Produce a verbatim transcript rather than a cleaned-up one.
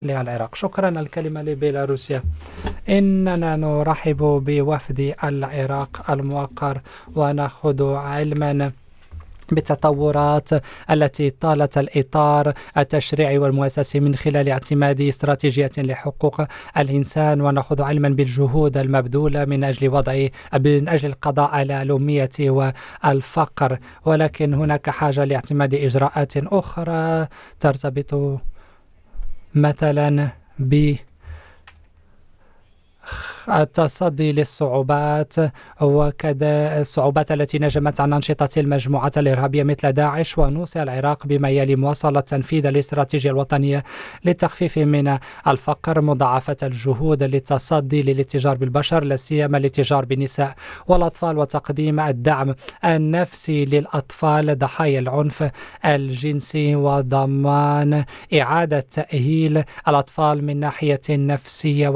للعراق. شكرا. الكلمة لبيلاروسيا. إننا نرحب بوفد العراق الموقر ونأخذ علما بالتطورات التي طالت الإطار التشريعي والمؤسسي من خلال اعتماد استراتيجية لحقوق الإنسان، ونأخذ علما بالجهود المبذولة من أجل وضع من أجل القضاء على الأمية والفقر، ولكن هناك حاجة لاعتماد إجراءات أخرى ترتبط مثلا ب التصدي للصعوبات وكذا الصعوبات التي نجمت عن أنشطة المجموعات الإرهابية مثل داعش، ونوصي العراق بما يلي مواصلة تنفيذ الاستراتيجية الوطنية للتخفيف من الفقر، مضاعفة الجهود للتصدي للاتجار بالبشر لا سيما الاتجار بالنساء والأطفال، وتقديم الدعم النفسي للأطفال ضحايا العنف الجنسي، وضمان إعادة تأهيل الأطفال من ناحية نفسية